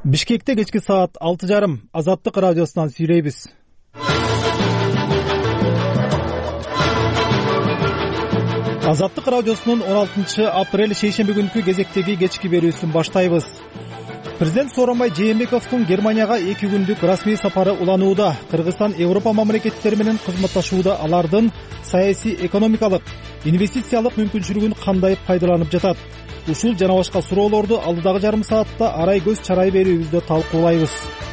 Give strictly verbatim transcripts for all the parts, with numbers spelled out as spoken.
Бишкекте кечки саат алты жарым Азаттык радиосунан сүйлөйбүз. Азаттык радиосунун он алтынчы апрель шейшемби күнкү кезектеги кечки берүүсүн баштайбыз. Президент Сооронбай Жээнбековдун Германияга эки күндүк расмий сапары уланууда. Кыргызстан Европа мамлекеттери менен кызматташууда алардын саясий, экономикалык, инвестициялык мүмкүнчүлүгүн кандай пайдаланып жатат? Ушул жана башка суроолорду алдыдагы жарым саатта арай көз чарай берүүбүздө талкуулайбыз.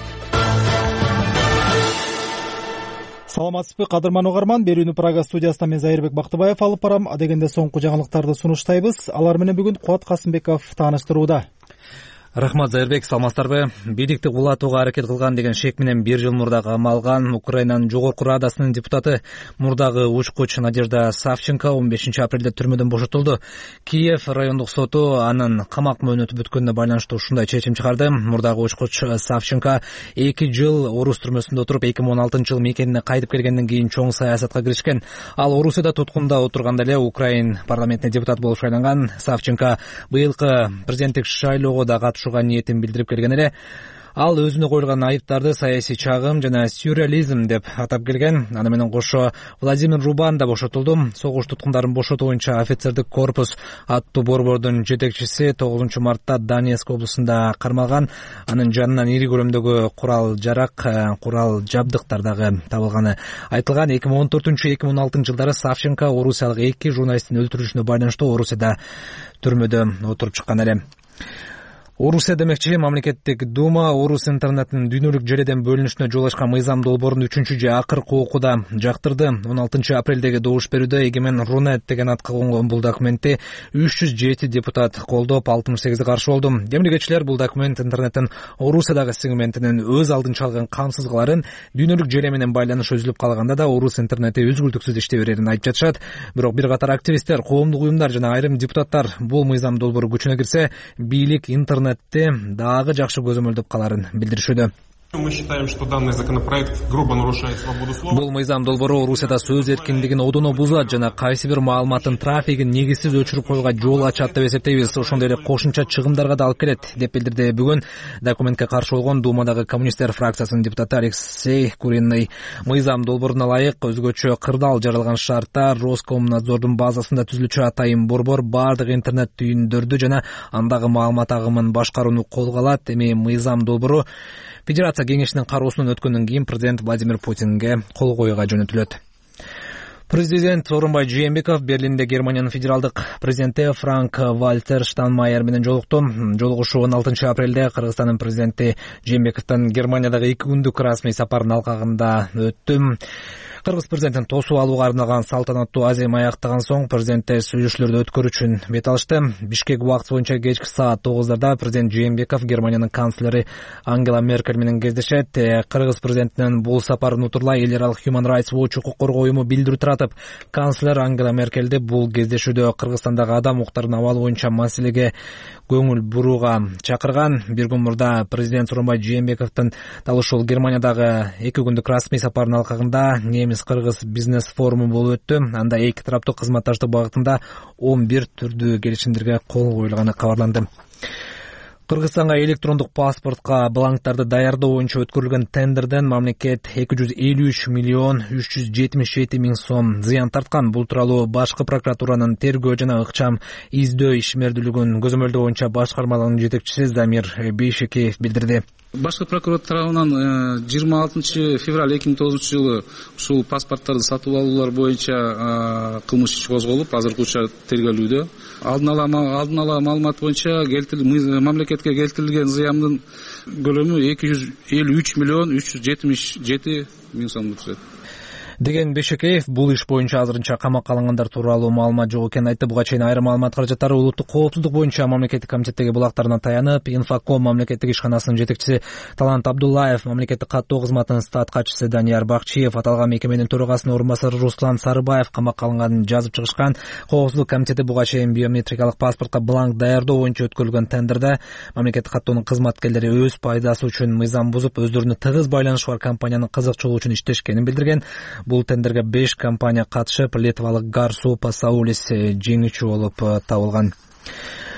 Саламатсызбы, кадырман угарман. Берүүнү Прага студиясынан мен Зайырбек Бактыбаев алып барам. Адегенде соңку жаңылыктарды сунуштайбыз. Алар менен бүгүн Кубат Касымбеков тааныштырууда. Рахмат, Зайырбек, саламатсыздарбы? Бийликти кулатууга аракет кылган деген шек менен бир жыл мурда камалган Украинанын жогорку Радасынын депутаты, мурдагы учкуч Надежда Савченко он бешинчи апрелде түрмөдөн бошотулду. Киев райондук соту анын камак мөөнөтү бүткөнүнө байланыштуу ушундай чечим чыгарды. Мурдагы учкуч Савченко эки жыл Орус түрмөсүндө отуруп, эки миң он алтынчы жылы мекенине кайтып келгенден кийин чоң саясатка киришкен. Ал Орусияда туткунда отурганда эле Украин парламентине депутат болуп шайланган. Савченко быйылкы президенттик шайлоого да катышууга ниетин билдирип келген эле. Ал өзүнө коюлган айыптарды саясий чагым жана сюрреализм деп атап келген. Аны менен кошо Владимир Рубан да бошотулду. Согуш туткундарын бошотуу боюнча офицердик корпус аттуу борбордун жетекчиси тогузунчу мартта Донецк облусунда кармалган. Анын жанынан ири көлөмдөгү курал жарак, курал жабдыктар дагы табылганы айтылган. эки миң он төртүнчү эки миң он алтынчы жылдары Савченко орусиялык эки журналисттин өлтүрүлүшүнө байланыштуу Орусияда түрмөдө отуруп чыккан эле. Орусия демекчи, мамлекеттик дума Орус интернетинин дүйнөлүк желеден бөлүнүшүнө жол ачкан мыйзам долбоорун үчүнчү же акыркы окууда жактырды. он алтынчы апрелдеги добуш берүүдө Эгемен Рунет деген атка конгон бул документти үч жүз жети депутат колдоп, алтымыш сегизи каршы болду. Демилгечилер бул документ интернеттин Орусиядагы сегментинин өз алдынча алган камсыздыктарын, дүйнөлүк желе менен байланыш үзүлүп калганда да Орус интернети үзгүлтүксүз иштей берерин айтып жатышат. Бирок бир катар активисттер, коомдук уюмдар жана айрым депутаттар бул мыйзам долбоору күчүнө кирсе, бийлик интернет дагы жакшы көзөмөлдөп каларын билдиришүүдө. Мы считаем, что данный законопроект грубо нарушает свободу слова. Бул мыйзам долбоору Орусияда сөз эркиндигин одоно бузат жана кайсы бир маалыматтын трафигин негизсиз өчүрүп коюуга жол ачат деп эсептейбиз. Ошондой эле кошумча чыгымдарга да алып келет деп билдирди бүгүн документке каршы болгон Думадагы коммунисттер фракциясынын депутаты Алексей Куриный. Мыйзам долбооруна ылайык өзгөчө кырдаал жаралган шарттар Роскомнадзордун базасында түзүлүчү атайын борбор бардык интернет түйүндөрдү жана андагы маалымат агымын башкарууну колго алат. Эми мыйзам долбоору Федерация кеңешинин кароосунан өткөндөн кийин президент Владимир Путинге кол коюуга жөнөтүлөт. Президент Сооронбай Жээнбеков Берлинде Германиянын федералдык президенти Франк Вальтер Штайнмайер менен жолукту. Жолугушуу он алтынчы апрелде Кыргызстандын президенти Жээнбековдун Германиядагы эки күндүк расмий сапарынын алкагында өттү. Кыргыз президентин тосуп алууга арналган салтанаттуу азем аяктаган соң президенттер сүйлөшүүлөрдү өткөрүү үчүн бет алышты. Бишкек убакыты боюнча кечки саат тогуздарда президент Жээнбеков Германиянын канцлери Ангела Меркель менен кездешет. Кыргыз президентинин бул сапарын утурлай эл аралык Human Rights Watch укук коргоо уюму билдирүү таратып, канцлер Ангела Меркелди бул кездешүүдө Кыргызстандагы адам укуктарынын абалы боюнча маселеге көңүл бурууга чакырган. Бир күн мурда президент Сооронбай Жээнбековдун дал ушул Германиядагы эки күндүк расмий сапарынын алкагында Немис-Кыргыз бизнес форуму болуп өттү. Анда эки тараптуу кызматташтык багытында он бир түрдүү келишимдерге кол коюлганы кабарланды. Кыргызстанга электрондук паспортко бланктарды даярдоо боюнча өткөрүлгөн тендерден мамлекет эки жүз элүү үч миллион үч жүз жетимиш жети миң сом зыян тарткан. Бул тууралуу башкы прокуратуранын тергөө жана ыкчам издөө ишмердүүлүгүн көзөмөлдөө боюнча башкармалыгынын жетекчиси Замир Бейшекеев билдирди. Башкы прокурор тарабынан жыйырма алтынчы февраль эки миң тогузунчу жылы ушул паспорттарды сатып алуулар боюнча кылмыш иши козголуп, азыркы учурда тергелүүдө. Алдын ала алдын ала маалымат боюнча мамлекетке келтирилген зыяндын көлөмү эки жүз элүү үч миллион үч жүз жетимиш жети миң сомду түзөт деген Бейшекеев бул иш боюнча азырынча камакка алынгандар тууралуу маалымат жок экенин айтты. Буга чейин айрым маалымат каражаттары улуттук коопсуздук боюнча мамлекеттик комитеттеги булактарына таянып, Инфоком мамлекеттик ишканасынын жетекчиси Талант Абдуллаев, мамлекеттик каттоо кызматынын стат катчысы Данияр Бакчиев, аталган мекеменин төрагасынын орун басары Руслан Сарыбаев камакка алынганын жазып чыгышкан. Коопсуздук комитети буга чейин биометрикалык паспортко бланк даярдоо боюнча өткөрүлгөн тендерде мамлекеттик каттоонун кызматкерлери өз пайдасы үчүн мыйзам бузуп, өздөрүнө тыгыз байланышы бар компаниянын кызыкчылыгы үчүн иштешкенин билдирген. Бул тендерге беш компания катышып, литвалык Гарсу Пасаулис жеңүүчү болуп табылган.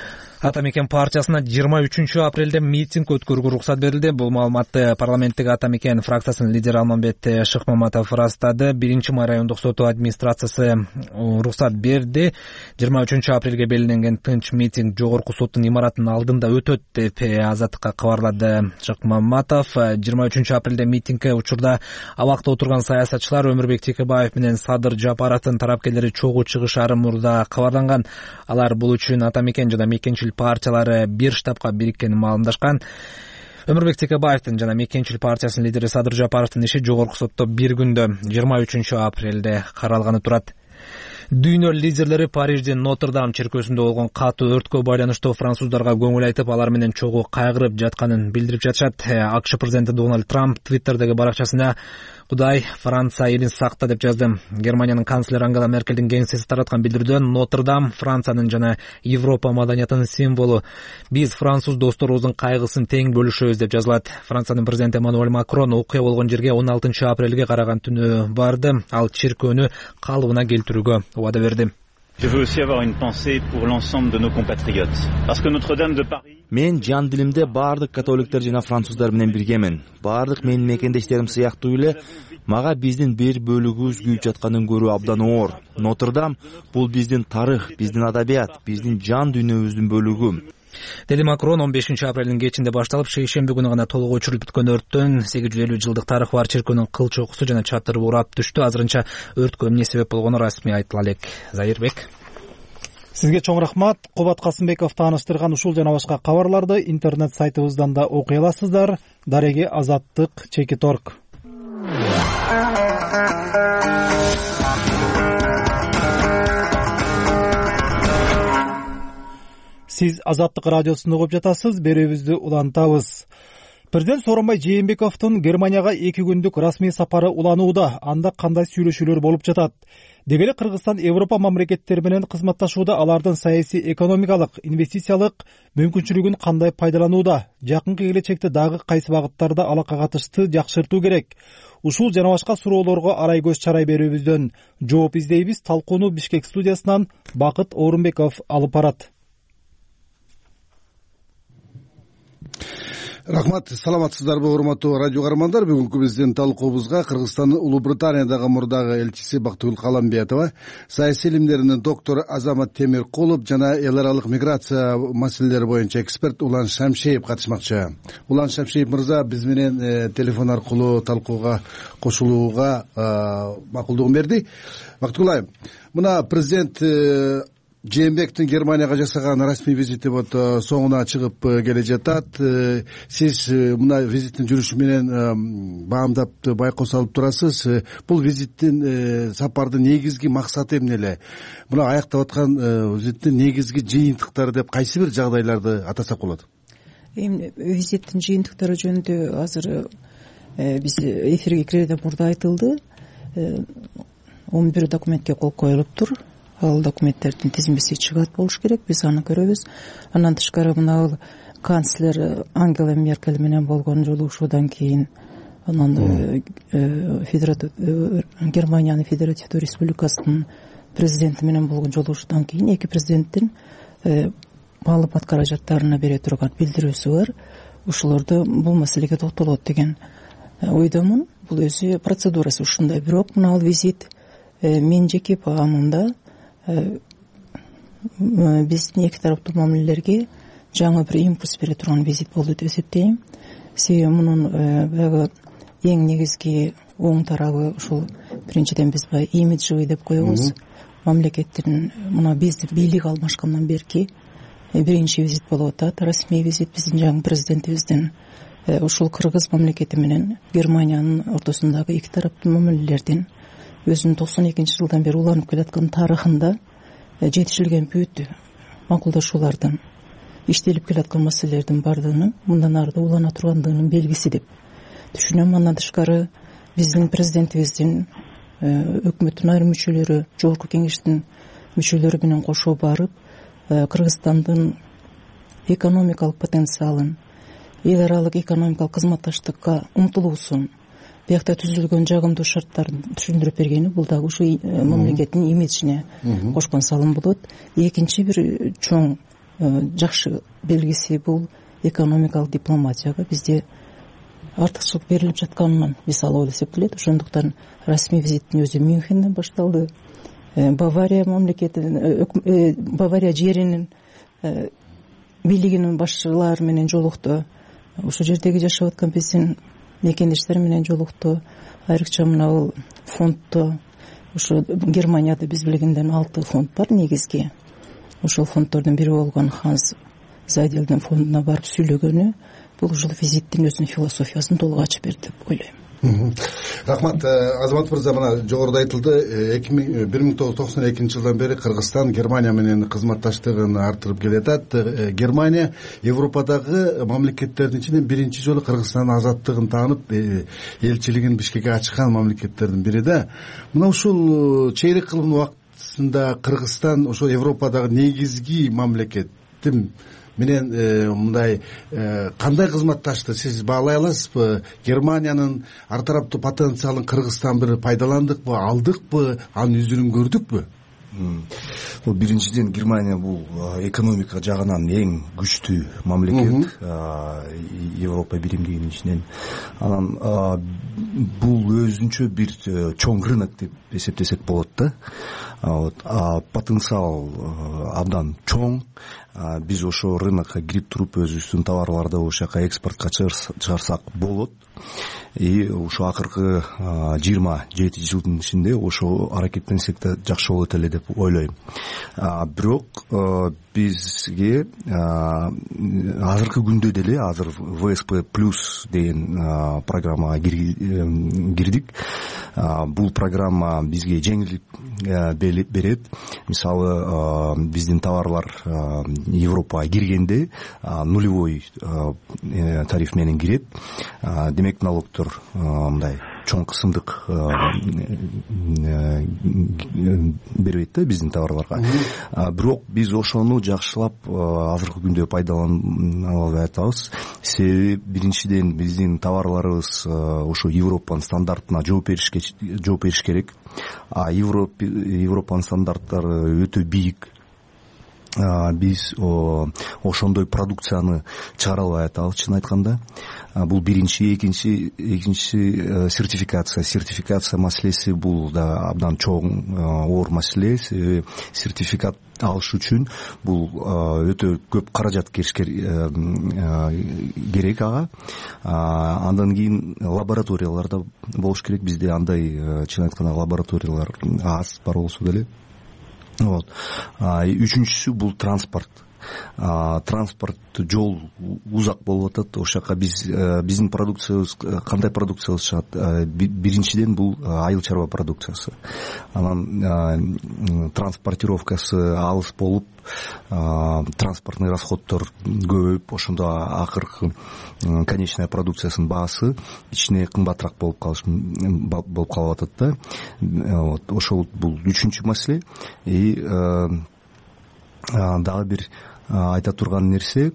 Ата Мекен партиясына жыйырма үчүнчү апрелде митинг өткөрүүгө уруксат берилди. Бул маалыматты парламенттеги Ата Мекен фракциясынын лидери Алмамбет Шыкмаматов ырастады. Биринчи май райондук соту администрациясы уруксат берди. жыйырма үчүнчү апрелге белгиленген тынч митинг жогорку соттун имаратынын алдында өтөт деп Азаттыкка кабарлады Шыкмаматов. жыйырма үчүнчү апрелде митингке учурда абакта отурган саясатчылар Өмүрбек Текебаев менен Садыр Жапаровдун тарапкерлери чогуу чыгышаары мурда кабарланган. Алар бул үчүн Ата Мекен жана Мекенчил партиялары бир штабка бириккенин маалымдашкан. Өмүрбек Текебаевдин жана Мекенчил партиясынын лидери Садыр Жапаровдун иши жогорку сотто бир күндө жыйырма үчүнчү апрелде каралганы турат. Дүйнө лидерлери Париждин Нотр-Дам чиркөөсүндө болгон катуу өрткө байланыштуу француздарга көңүл айтып, алар менен чогуу кайгырып жатканын билдирип жатышат. АКШ президенти Дональд Трамп Твиттердеги баракчасына Кудай Франция элин сакта деп жазды. Германиянын канцлери Ангела Меркелдин кеңсеси тараткан билдирүүдө Нотр-Дам Франциянын жана Европа маданиятынын символу. Биз француз досторубуздун кайгысын тең бөлүшөбүз деп жазылат. Франциянын президенти Эммануэль Макрон окуя болгон жерге он алтынчы апрелге караган түнү барды. Ал чиркөөнү калыбына келтирүүгө убада берди. Je veux aussi avoir une pensée pour l'ensemble de nos compatriotes. Parce que Notre-Dame de Paris... Мен жан дилимде баардык католиктер жана француздар менен биргемен. Баардык менин мекендештерим сыяктуу эле мага биздин бир бөлүгүбүз күйүп жатканын көрүү абдан оор. Нотр-Дам бул биздин тарых, биздин адабият, биздин жан дүйнөбүздүн бөлүгү. Деди Макрон он бешинчи апрелдин кечинде башталып, шейшемби күнү гана толук өчүрүлүп бүткөн өрттөн сегиз жүз элүү жылдык тарыхы бар чиркөөнүн кыл чокусу жана чатыры урап түштү. Азырынча өрткө эмне себеп болгону расмий айтыла элек. Зайырбек. Сизге чоң рахмат. Кубат Касымбеков тааныштырган ушул жана башка кабарларды интернет сайтыбыздан да окуй аласыздар. Дареги Азаттык чеки торг. Сиз Азаттык радиосун угуп жатасыз. Берүүбүздү улантабыз. Президент Сооронбай Жээнбековдун Германияга эки күндүк расмий сапары уланууда. Анда кандай сүйлөшүүлөр болуп жатат? Деги эле Кыргызстан Европа мамлекеттери менен кызматташууда, алардын саясий, экономикалык, инвестициялык мүмкүнчүлүгүн кандай пайдаланууда? Жакынкы келечекте дагы кайсы багыттарда алака катышты жакшыртуу керек? Ушул жана башка суроолорго арай көз чарай берүүбүздөн жооп издейбиз. Талкууну Бишкек студиясынан Бакыт Орунбеков алып барат. Рахмат, саламатсыздарбы урматтуу радио каармандар. Бүгүнкү биздин талкуубузга Кыргызстандын Улуу Британиядагы мурдагы элчиси Бактыгүл Каламбетова, саясий илимдеринин доктору Азамат Темиркулов жана эл аралык миграция маселелери боюнча эксперт Улан Шамшеев катышмакчы. Улан Шамшеев мырза биз менен э, телефон аркылуу талкууга кошулууга э, макулдугун берди. Бактыгүл айым, мына президент э, Жээнбековдун Германияга жасаган расмий визити вот соңуна чыгып келе жатат. Сиз мына визиттин жүрүшү менен баамдап байкоо салып турасыз. Бул визиттин сапардын негизги максаты эмне эле? Мына аяктап аткан визиттин негизги жыйынтыктары деп кайсы бир жагдайларды атасак болот? Эми визиттин жыйынтыктары жөнүндө азыр биз эфирге кирерден мурда айтылды. он бир документке кол коюлуптур. Ал документтердин тизмеси чыгат болуш керек, биз аны көрөбүз. Андан тышкары мына канцлер Ангела Меркель менен болгон жолугушуудан кийин, анан Германиянын Федеративдүү Республикасынын президенти менен болгон жолугушуудан кийин эки президенттин маалымат каражаттарына бере турган билдирүүсү бар. Ушулордо бул маселеге токтолот деген ойдомун. Бул өзү процедурасы ушундай. Бирок мына ал визит мен жеке баамымда биздин эки тараптуу мамилелерге жаңы бир импульс бере турган визит болду деп эсептейм. Себеби мунун баягы эң негизги оң тарабы ушул биринчиден биз баягы имиджевый деп коебуз. Мамлекеттин мына биздин бийлик алмашкандан берки биринчи визит болуп атат. Расмий визит биздин жаңы президентибиздин ушул Кыргыз мамлекети менен Германиянын ортосундагы эки тараптуу мамилелердин өзүнүн токсон экинчи жылдан бери уланып келаткан тарыхында жетишилген бүт макулдашуулардын, иштелип келаткан маселелердин бардыгынын мындан ары да улана тургандыгынын белгиси деп түшүнөм. Андан тышкары биздин президентибиздин өкмөттүн айрым мүчөлөрү, жогорку кеңештин мүчөлөрү менен кошо барып, Кыргызстандын экономикалык потенциалын, эл аралык экономикалык кызматташтыкка умтулуусун, биякта түзүлгөн жагымдуу шарттарын түшүндүрүп бергени бул дагы ушу мамлекеттин имиджине кошкон салым болот. Экинчи бир чоң жакшы белгиси бул экономикалык дипломатияга бизде артыкчылык берилип жатканынан мисалы болуп эсептелет. Ошондуктан расмий визиттин өзү Мюнхенден башталды. Бавария мамлекетинин Бавария жеринин бийлигинин башчылары менен жолукту. Ошол жердеги жашап аткан биздин мекендештер менен жолукту. Айрыкча мына фондто ошо Германияда биз билгенден алты фонд бар негизги. Ошол фонддордун бири болгон Ханс Зайделдин фондуна барып сүйлөгөнү бул ушул визиттин өзүнүн философиясын толук ачып берди деп ойлойм. Рахмат. Азамат мырза, мына жогоруда айтылды, бир миң тогуз жүз токсон экинчи жылдан бери Кыргызстан Германия менен кызматташтыгын артырып келатат. Германия Европадагы мамлекеттердин ичинен биринчи жолу Кыргызстандын азаттыгын таанып элчилигин Бишкекке ачкан мамлекеттердин бири да. Мына ушул чейрек кылым убактысында Кыргызстан ошо Европадагы негизги мамлекеттин менен мындай кандай кызматташты сиз баалай аласызбы? Германиянын ар тараптуу потенциалын Кыргызстан бир пайдаландыкпы, алдыкпы, анын жүзүн көрдүкпү? Бул биринчиден Германия бул экономика жагынан эң күчтүү мамлекет Европа биримдигинин ичинен. Анан бул өзүнчө бир чоң рынок деп эсептесек болот да. Потенциал абдан чоң. Биз ошо рынокко кирип туруп өзүбүздүн товарларды ошол жака экспортко чыгарсак болот. И ошо акыркы жыйырма жети жылдын ичинде ошо аракеттенсек да жакшы болот эле деп ойлойм. Бирок бизге азыркы күндө деле азыр вэ эс пэ плюс деген программага кирдик. Бул программа бизге жеңилдик берет. Мисалы биздин товарлар Европага киргенде нулевой тариф менен кирет. Демек налогтор мындай чоң кысымдык бербейт да биздин товарларга. Бирок биз ошону жакшылап азыркы күндө пайдалана албай атабыз. Себеби биринчиден биздин товарларыбыз ошо Европанын стандартына жооп беришке жооп бериш керек. А Европанын стандарттары өтө бийик. Биз ошондой продукцияны чыгара албай атабыз, чын айтканда. Бул биринчи, экинчи экинчи сертификация. Сертификация маселеси бул да абдан чоң оор маселе. Сертификат алыш үчүн бул өтө көп каражат керек ага. Андан кийин лабораторияларда болуш керек. Бизде андай, чын айтканда, лабораториялар аз бар болсо деле. Вот. Үчүнчүсү бул транспорт. Транспорт жол узак болуп атат. Ошол жака биз биздин продукциябыз кандай продукциябыз чыгат? Биринчиден бул айыл чарба продукциясы. Анан транспортировкасы алыс болуп, транспортный расходдор көбөйүп, ошондо акыркы конечная продукциясынын баасы ичине кымбатыраак болуп калыш болуп калып атат да. Вот ошол бул үчүнчү маселе. И дагы бир айта турган нерсе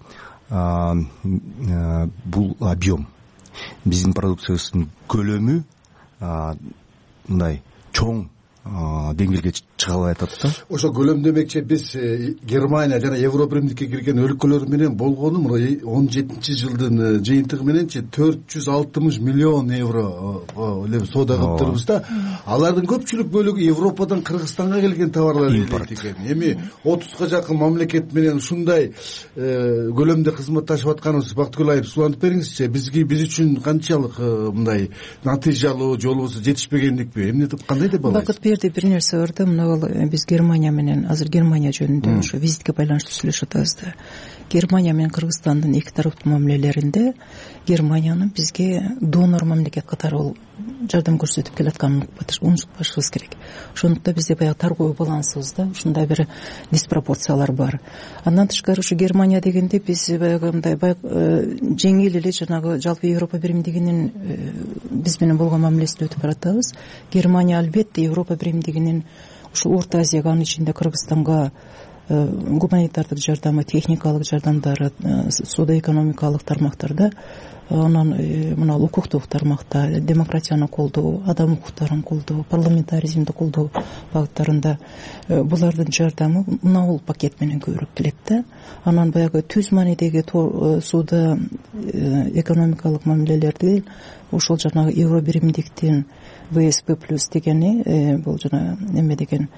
бул объем. Биздин продукциябыздын көлөмү мындай чоң деңгээлге чыга албай атат да. Ошо көлөм демекчи биз Германия жана Европа биримдикке кирген өлкөлөр менен болгону он жетинчи жылдын жыйынтыгы мененчи төрт жүз алтымыш миллион евро эле соода кылыптырбыз да. Алардын көпчүлүк бөлүгү Европадан Кыргызстанга келген товарлар импорт экен. Эми отузга жакын мамлекет менен ушундай көлөмдө кызматташып атканыбыз Бактыгүл айып сулантып бериңизчи. Бизге биз үчүн канчалык мындай натыйжалуу же болбосо жетишпегендикпи? Эмне деп кандай деп аласыз? Бир нерсе бар да, мына биз Германия менен азыр Германия жөнүндө ошо визитке байланыштуу сүйлөшүп атабыз да. Германия менен Кыргызстандын эки тараптуу мамилелеринде Германиянын бизге донор мамлекет катары жардам көрсөтүп келатканын унутпашыбыз керек. Ошондуктан бизде баягы торговый балансыбызда ушундай бир диспропорциялар бар. Андан тышкары ушу Германия дегенде биз баягы мындай жеңил эле жанагы жалпы Европа биримдигинин биз менен болгон мамилесин өтүп баратабыз. Германия албетте Европа биримдигинин ушу Орто Азияга, анын ичинде Кыргызстанга гуманитардык жардамы, техникалык жардамдары, соода экономикалык тармактарда, анан мына укуктук тармакта демократияны колдоо, адам укуктарын колдоо, парламентаризмди колдоо багыттарында булардын жардамы мына пакет менен көбүрөөк келет да. Анан баягы түз маанидеги соода экономикалык мамилелерди ошол жанагы евро биримдиктин вэ эс пэ плюс дегени, бул жана эме деген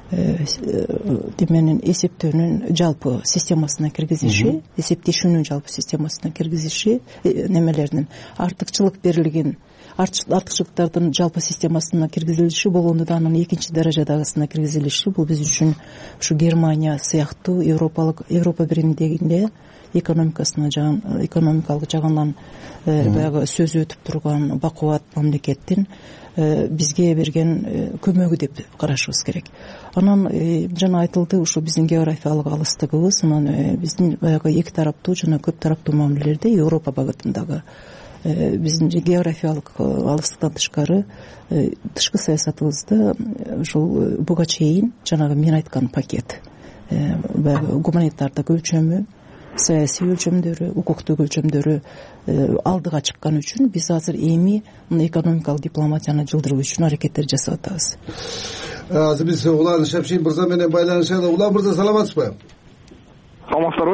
деменин эсептөөнүн жалпы системасына киргизиши, эсептешүүнүн жалпы системасына киргизиши, немелердин артыкчылык берилген артыкчылыктардын жалпы системасына киргизилиши болгондо да анын экинчи даражадагысына киргизилиши, бул биз үчүн ушу Германия сыяктуу европалык Европа биримдигинде экономикасына жаган экономикалык жагынан баягы сөзү өтүп турган бакубат мамлекеттин бизге берген көмөгү деп карашыбыз керек. Анан жана айтылды, ушу биздин географиялык алыстыгыбыз, анан биздин баягы эки тараптуу жана көп тараптуу мамилелерде Европа багытындагы биздин географиялык алыстыктан тышкары тышкы саясатыбызда ушул буга чейин жанагы мен айткан пакет, баягы гуманитардык өлчөмү, саясий өлчөмдөрү, укуктук өлчөмдөрү алдыга чыккан үчүн биз азыр эми экономикалык дипломатияны жылдыруу үчүн аракеттер жасап атабыз. Азыр биз Улан Шапшин мырза менен байланышалы. Улан мырза, саламатсызбы? Саламатсыздарбы?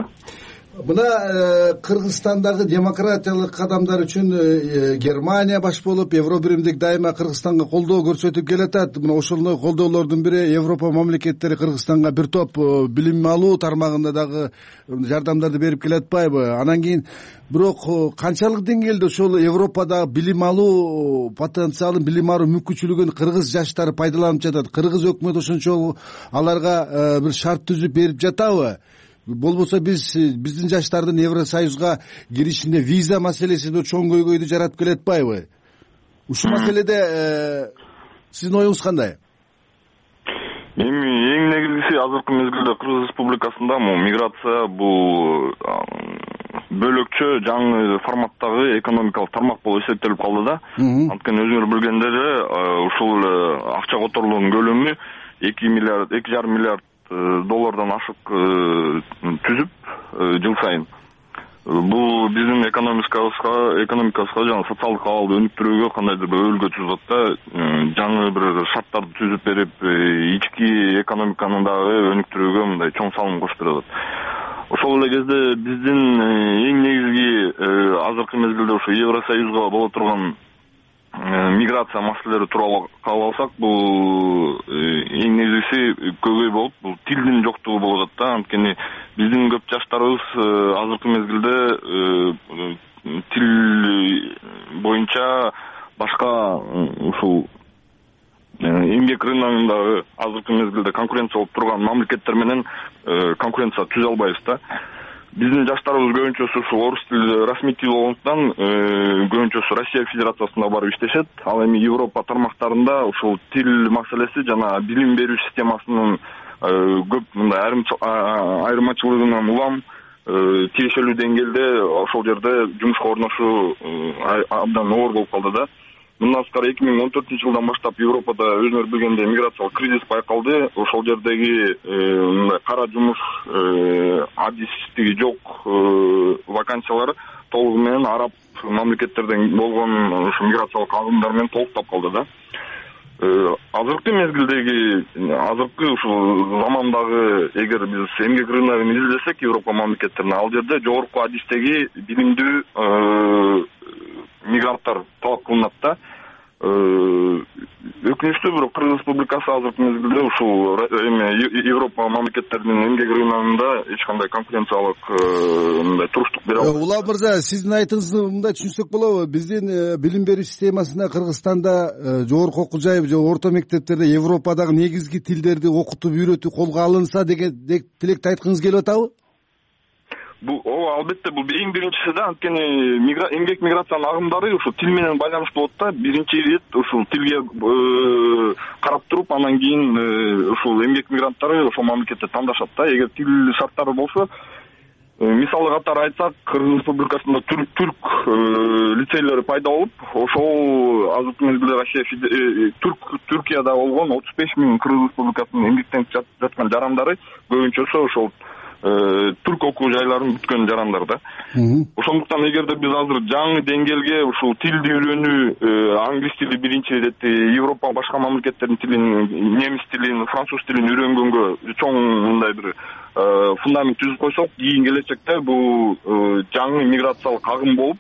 Мына Кыргызстандагы демократиялык кадамдар үчүн Германия баш болуп, Евро биримдик дайыма Кыргызстанга колдоо көрсөтүп келатат. Мына ошондой колдоолордун бири Европа мамлекеттери Кыргызстанга бир топ билим алуу тармагында дагы жардамдарды берип келатпайбы? Анан кийин бирок канчалык деңгээлде ошол Европадагы билим алуу потенциалын, билим алуу мүмкүнчүлүгүн кыргыз жаштары пайдаланып жатат? Кыргыз өкмөтү ошончо аларга бир шарт түзүп берип жатабы? Болбосо биз биздин жаштардын Евросоюзга киришинде виза маселесинде чоң көйгөйдү жаратып келатпайбы? Ушул маселеде сиздин оюңуз кандай? Эми эң негизгиси азыркы мезгилде Кыргыз Республикасында миграция бул бөлөкчө жаңы форматтагы экономикалык тармак болуп эсептелип калды да. Анткени өзүңөр билгендери ушул акча которуулунун көлөмү эки миллиард, эки жарым миллиард доллардан ашык түзүп жыл сайын. Бул биздин экономикабызга, экономикабызга жана социалдык абалды өнүктүрүүгө кандайдыр бир өбөлгө түзүп атат да. Жаңы бир шарттарды түзүп берип, ички экономиканы дагы өнүктүрүүгө мындай чоң салым кошуп берип атат. Ошол эле кезде биздин эң негизги азыркы мезгилде ушу Евросоюзга боло турган миграция маселелери тууралуу кала алсак, бул эң негизгиси көйгөй болуп, бул тилдин жоктугу болуп атат да. Анткени биздин көп жаштарыбыз азыркы мезгилде тил боюнча башка ушул эмгек рыногундагы азыркы мезгилде конкуренция болуп турган мамлекеттер менен конкуренция түзө албайбыз да. Биздин жаштарыбыз көбүнчөсү ушул орус тили расмий тил болгондуктан көбүнчөсү Россия Федерациясына барып иштешет. Ал эми Европа тармактарында ушул тил маселеси жана билим берүү системасынын көп мындай айырмачылыгынан улам тиешелүү деңгээлде ошол жерде жумушка орношуу абдан оор болуп калды да. Мындан тышкары эки миң он төртүнчү жылдан баштап Европада өзүңөр билгендей миграциялык кризис байкалды. Ошол жердеги мындай кара жумуш адистиги жок вакансиялар толугу менен араб мамлекеттерден болгон ушу миграциялык агымдар менен толуктап калды да. Азыркы мезгилдеги, азыркы ушул замандагы эгер биз эмгек рыногун изилдесек Европа мамлекеттерине, ал жерде жогорку адистеги билимдүү мигранттар талап кылынат да. Өкүнүчтүү, бирок Кыргыз Республикасы азыркы мезгилде ушул эми Европа мамлекеттеринин эмгек рыногунда эч кандай конкуренциялык мындай туруштук бере албайт. Улан мырза, сиздин айтыңызды мындай түшүнсөк болобу? Биздин билим берүү системасында Кыргызстанда жогорку окуу жай же орто мектептерде Европадагы негизги тилдерди окутуп үйрөтүү колго алынса деген тилекти айткыңыз келип атабы? Бул ооба, албетте, бул эң биринчиси да. Анткени эмгек миграциянын агымдары ушул тил менен байланыштуу болот да. Биринчи ирет ушул тилге карап туруп, анан кийин ушул эмгек мигранттары ошол мамлекетте тандашат да. Эгер тил шарттары болсо, мисалы катары айтсак, Кыргыз Республикасында түрк лицейлери пайда болуп, ошол азыркы мезгилде Россия Түркияда болгон отуз беш миң Кыргыз Республикасынын эмгектенип жаткан жарандары көбүнчөсү ошол түрк окуу жайларын бүткөн жарандар да. Ошондуктан эгерде биз азыр жаңы деңгээлге ушул тилди үйрөнүү, англис тили биринчи ирет, Европа башка мамлекеттердин тилин, немис тилин, француз тилин үйрөнгөнгө чоң мындай бир фундамент түзүп койсок, кийин келечекте бул жаңы миграциялык агым болуп,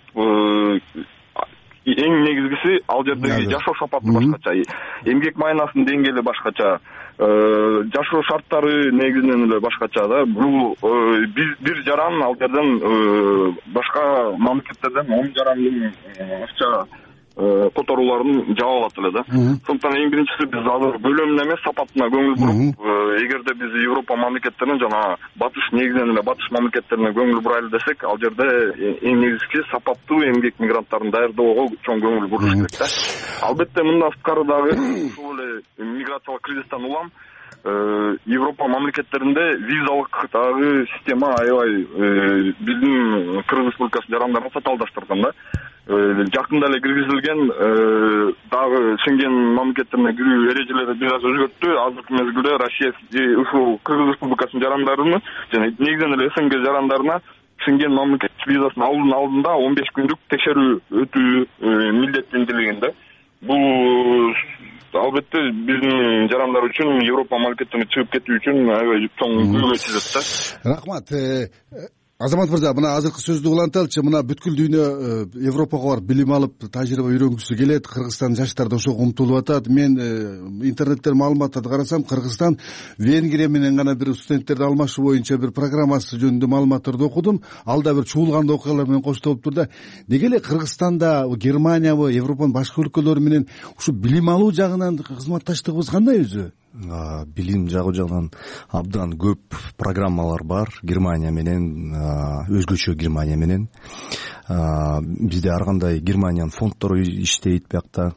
эң негизгиси ал жердеги жашоо сапаты башкача, эмгек маянасынын деңгээли башкача, жашоо шарттары негизинен эле башкача да. Бул бир жаран ал жерден башка мамлекеттерден он жарандын акча которууларын жаап алат эле да. Сондуктан эң биринчиси биз азыр бөлөмүнө эмес, сапатына көңүл буруп, эгерде биз Европа мамлекеттеринин жана батыш негизинен эле батыш мамлекеттерине көңүл бурайлы десек, ал жерде эң негизгиси сапаттуу эмгек мигранттарын даярдоого чоң көңүл буруш керек да. Албетте мындан сырткары дагы ушул эле миграциялык кризистен улам Европа мамлекеттеринде визалык дагы система аябай биздин Кыргыз Республикасынын жарандарына татаалдаштырган да. Жакында эле киргизилген дагы Шенген мамлекеттерине кирүү эрежелери бир аз өзгөрттү. Азыркы мезгилде Россия ушул Кыргыз Республикасынын жарандарыны жана негизинен эле СНГ жарандарына Шенген мамлекет визасын алуунун алдында он беш күндүк текшерүү өтүү милдеттендирилген да. Бул албетте биздин жарандар үчүн Европа мамлекеттерине чыгып кетүү үчүн аябай чоң көйгөй түзөт да. Рахмат. Азамат мырза, мына азыркы сөздү уланталычы, мына бүткүл дүйнө Европага барып билим алып, тажрыйба үйрөнгүсү келет. Кыргызстан жаштары да ошого умтулуп атат. Мен интернеттен маалыматтарды карасам, Кыргызстан Венгрия менен гана бир студенттерди алмашуу боюнча бир программасы жөнүндө маалыматтарды окудум. Ал да бир чуулган окуялар менен коштолуптур да. Неге эле Кыргызстанда, Германиябы, Европанын башка өлкөлөрү менен ушу билим алуу жагынан кызматташтыгыбыз кандай өзү? Билим жагы жагынан абдан көп программалар бар. Германия менен, өзгөчө Германия менен. Бизде ар кандай Германиянын фонддору иштейт биякта.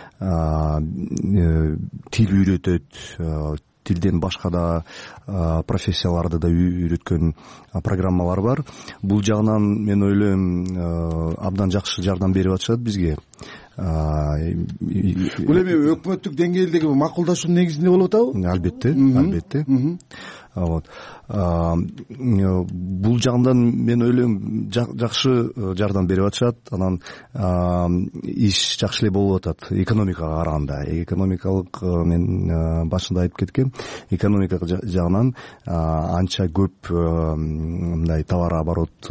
Тил үйрөтөт, тилден башка да профессияларды да үйрөткөн программалар бар. Бул жагынан мен ойлойм абдан жакшы жардам берип атышат бизге. Бул эми өкмөттүк деңгээлдеги макулдашуунун негизинде болуп атабы? Албетте, албетте. Вот. Бул жагынан мен ойлойм жакшы жардам берип атышат. Анан иш жакшы эле болуп атат экономикага караганда. Экономикалык мен башында айтып кеткем, экономика жагынан анча көп мындай товар оборот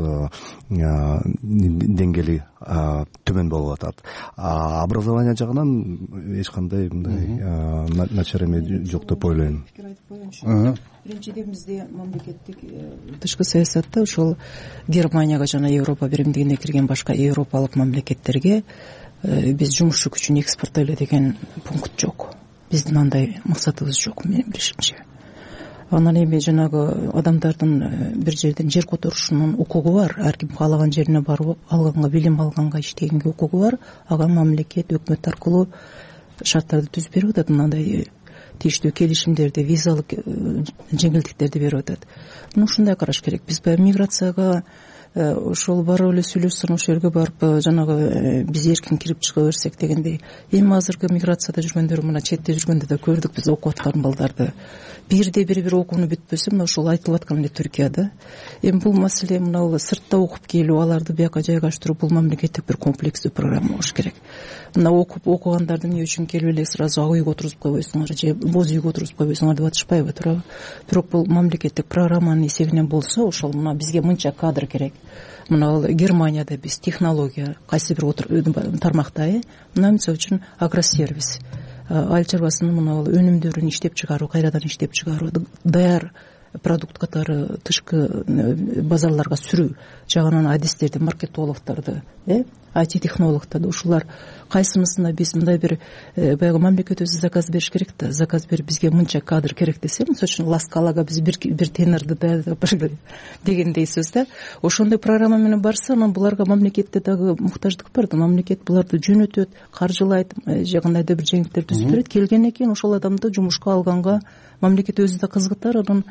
деңгээли төмөн болуп атат. Образование жагынан эч кандай мындай начар эме жок деп ойлойм. Биринчиден бизде мамлекеттик тышкы саясатта ошол Германияга жана Европа биримдигине кирген башка европалык мамлекеттерге биз жумушчу күчүн экспорттойлу деген пункт жок. Биздин андай максатыбыз жок, менин билишимче. Анан эми жанагы адамдардын бир жерден жер которушунун укугу бар. Ар ким каалаган жерине барып алганга, билим алганга, иштегенге укугу бар. Ага мамлекет, өкмөт аркылуу шарттарды түзүп берип атат. Мындай тийиштүү келишимдерди, визалык жеңилдиктерди берип атат. Муну ушундай караш керек. Биз баягы миграцияга ошол барып эле сүйлөшсөң, ошол жерге барып жанагы биз эркин кирип чыга берсек дегендей. Эми азыркы миграцияда жүргөндөр мына четте жүргөндө да көрдүк биз окуп аткан балдарды. Бирде бир бир окууну бүтпөсө, мына ушул айтылып аткан эле Түркияда. Эми бул маселе мына сыртта окуп келүү, аларды бияка жайгаштыруу бул мамлекеттик бир комплекстүү программа болуш керек. Мына окуп окугандарды эмне үчүн келип эле сразу ак үйгө отурузуп койбойсуңар же боз үйгө отурузуп койбойсуңар деп атышпайбы, туурабы? Бирок бул мамлекеттик программанын эсебинен болсо, ошол мына бизге мынча кадр керек. Мына Германияда биз технология кайсы бир тармакта, мына мисалы үчүн агросервис, айыл чарбасынын мына өнүмдөрүн иштеп чыгаруу, кайрадан иштеп чыгаруу, даяр продукт катары тышкы базарларга сүрүү жагынан адистерди, маркетологдорду, э ай ти технологдорду, ушулар кайсынысына биз мындай бир баягы мамлекет өзү заказ бериш керек да, заказ берип бизге мынча кадр керек десе, мисалы үчүн Ласкалага биз бир бир тенерди даярдап дегендей сөз да. Ошондой программа менен барса, анан буларга мамлекетте дагы муктаждык бар да, мамлекет буларды жөнөтөт, каржылайт, же кандайдыр бир жеңилдиктер түзүп берет. Келгенден кийин ошол адамды жумушка алганга мамлекет өзү да кызыктар, анан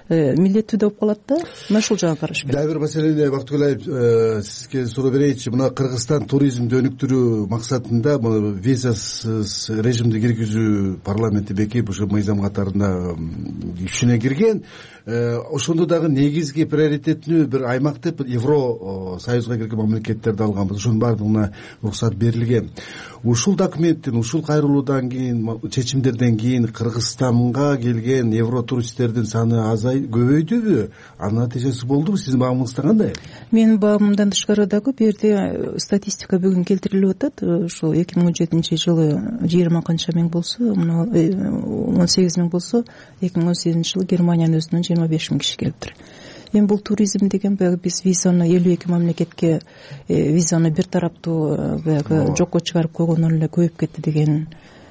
милдеттүү болуп калат да. Мына ушул жагын караш керек. Дагы бир маселени Бактыгулаев сизге суроо берейинчи. Мына Кыргызстан туризмди өнүктүрүү максатында мына визасыз режимди киргизүү парламенти бекип ушу мыйзам катарында күчүнө кирген. Ошондо дагы негизги приоритеттүү бир аймак деп Евро Союзга кирген мамлекеттерди алганбыз. Ошонун баардыгына уруксат берилген. Ушул документтен, ушул кайрылуудан кийин, чечимдерден кийин Кыргызстанга келген евро туристтердин саны азай көбөйдүбү? Анын натыйжасы болдубу? Сиздин баамыңызда кандай? Менин баамымдан тышкары дагы бу жерде статистика бүгүн келтирилип атат. Ошол эки миң он жетинчи жылы жыйырма канча миң болсо, мына он сегиз миң болсо, эки миң он сегизинчи жылы Германиянын өзүнөн жыйырма беш миң киши келиптир. Эми бул туризм деген баягы биз визаны элүү эки мамлекетке визаны бир тараптуу баягы жокко чыгарып койгондон эле көбөйүп кетти дегенден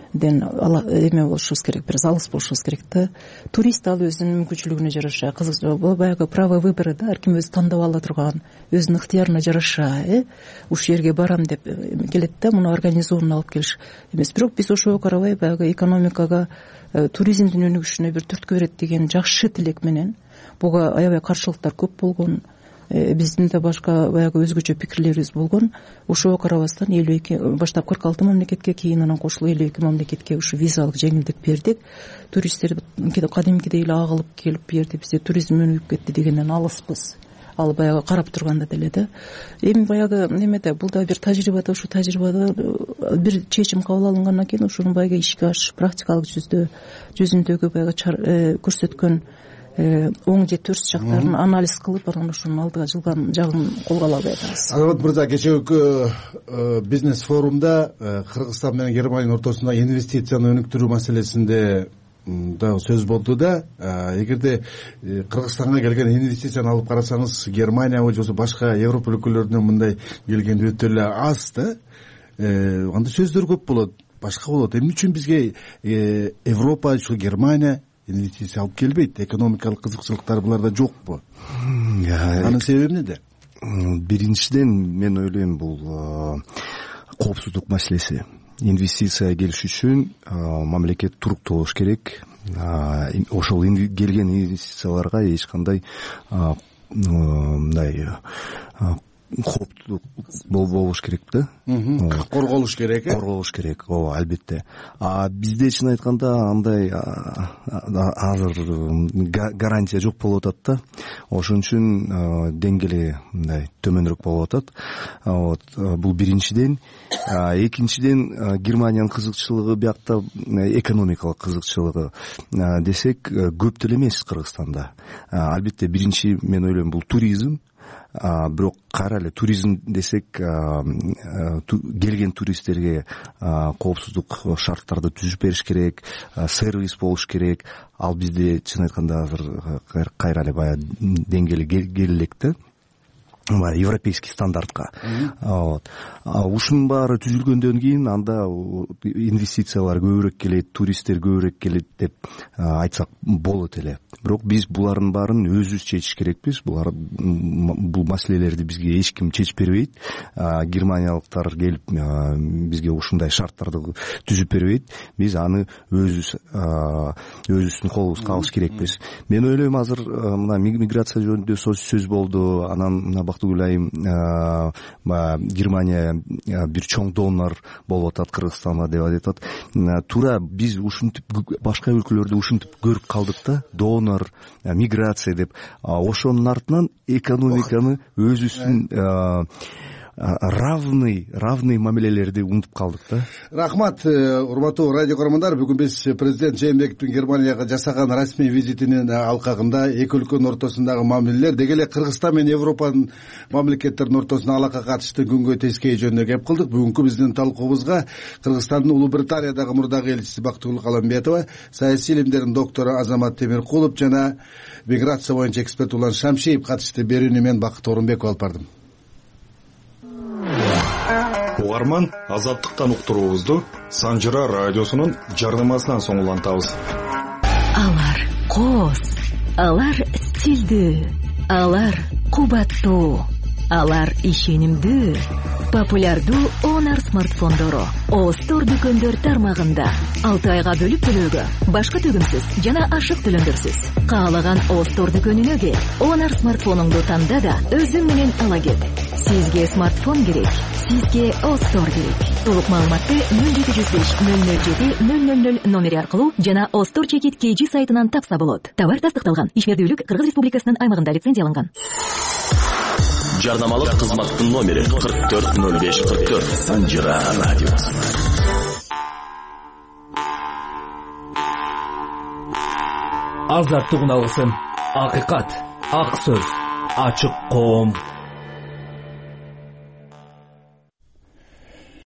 эме болушубуз керек, бир алыс болушубуз керек да. Турист ал өзүнүн мүмкүнчүлүгүнө жараша, кызык бул баягы право выбора да, ар ким өзү тандап ала турган, өзүнүн ыктыярына жараша, э ушул жерге барам деп келет да, муну организованно алып келиш эмес. Бирок биз ошого карабай баягы экономикага, туризмдин өнүгүшүнө бир түрткү берет деген жакшы тилек менен буга аябай каршылыктар көп болгон, биздин да башка баягы өзгөчө пикирлерибиз болгон. Ошого карабастан элүү эки баштап кырк алты мамлекетке, кийин анан кошулуп элүү эки мамлекетке ушу визалык жеңилдик бердик. Туристтер кадимкидей эле агылып келип бу жерде бизде туризм өнүгүп кетти дегенден алыспыз. Ал баягы карап турганда деле да. Эми баягы немеде бул да бир тажрыйбада, ушу тажрыйбада бир чечим кабыл алынгандан кийин ошону баягы ишке ашырып практикалык жүздө жүзүндөгү баягы көрсөткөн оң же терс жактарын анализ кылып, анан ошонун алдыга жылган жагын колго ала алабыз. Азамат мырза, кечээкү бизнес форумда Кыргызстан менен Германиянын ортосунда инвестицияны өнүктүрүү маселесинде дагы сөз болду да. Эгерде Кыргызстанга келген инвестицияны алып карасаңыз, Германия же башка Европа өлкөлөрүнөн мындай келген өтө эле аз да. Анда сөздөр көп болот, башка болот. Эмне үчүн бизге Европа, ушу Германия инвестиция алып келбейт? Экономикалык кызыкчылыктар буларда жокпу? Анын себеби эмнеде? Биринчиден мен ойлойм бул коопсуздук маселеси. Инвестиция келиш үчүн мамлекет туруктуу болуш керек. Ошол келген инвестицияларга эч кандай мындай кооптуу болбош керек да. Корголуш керек, э? Корголуш керек, ооба, албетте. А бизде чын айтканда андай азыр гарантия жок болуп атат да. Ошон үчүн деңгээли мындай төмөнүрөөк болуп атат. Вот, бул биринчиден. Экинчиден, Германиянын кызыкчылыгы биякта экономикалык кызыкчылыгы десек көп деле эмес Кыргызстанда. Албетте биринчи мен ойлойм бул туризм. Бирок карайлы, туризм десек келген туристтерге коопсуздук шарттарды түзүп бериш керек, сервис болуш керек. Ал бизде чын айтканда азыр кайра эле баягы деңгээли келе элек да, европейский стандартка. Вот. Ушунун баары түзүлгөндөн кийин анда инвестициялар көбүрөөк келет, туристтер көбүрөөк келет деп айтсак болот эле. Бирок биз булардын баарын өзүбүз чечиш керекпиз. Булар бул маселелерди бизге эч ким чечип бербейт. Германиялыктар келип бизге ушундай шарттарды түзүп бербейт. Биз аны өзүбүз өзүбүздүн колубузга алыш керекпиз. Мен ойлойм азыр мына миграция жөнүндө сөз болду. Анан мына Бактыгулайым Германия бир чоң донор болуп атат Кыргызстанга деп атат. Туура биз ушинтип башка өлкөлөрдө ушинтип көрүп калдык да, донор, миграция деп. Ошонун артынан экономиканы өзүбүздүн равный равный мамилелерди унутуп калдык да. Рахмат, урматтуу радио көрөрмандар. Бүгүн биз президент Жээнбековдун Германияга жасаган расмий визитинин алкагында эки өлкөнүн ортосундагы мамилелер, деги эле Кыргызстан менен Европанын мамлекеттеринин ортосундагы алакага катышты күнгөй тескей жөнүндө кеп кылдык. Бүгүнкү биздин талкуубузга Кыргызстандын Улуу Британиядагы мурдагы элчиси Бактыгүл Каламбетова, саясий илимдердин доктору Азамат Темиркулов жана миграция боюнча эксперт Улан Шамшиев катышты. Берүүнү мен Бакыт Орунбеков алып бардым. Угарман, Азаттыктан уктуруубузду Санжыра радиосунун жарнамасынан соң улантабыз. Алар коз, алар стилдүү, алар кубаттуу, Алар ишенимдүү, популярдуу Honor смартфондору О Store дүкөндөр тармагында алты айга бөлүп төлөөгө, башка төгүмсүз жана ашык төлөмдөрсүз. Каалаган О Store дүкөнүнө кел. Honor смартфонуңду танда да өзүң менен ала кет. Сизге смартфон керек, сизге О Store керек. Толук маалыматты нөл жети жүз беш нөл нөл жети нөл нөл нөл номери аркылуу жана О Store чекит кей джи сайтынан тапса болот. Товар тастыкталган. Ишмердүүлүк Кыргыз Республикасынын аймагында лицензияланган. Жарнамалык кызматтын номери кырк төрт нөл беш кырк төрт. Санжира радиосу. Азаттык уналгысын, акыйкат, ак сөз, ачык коом.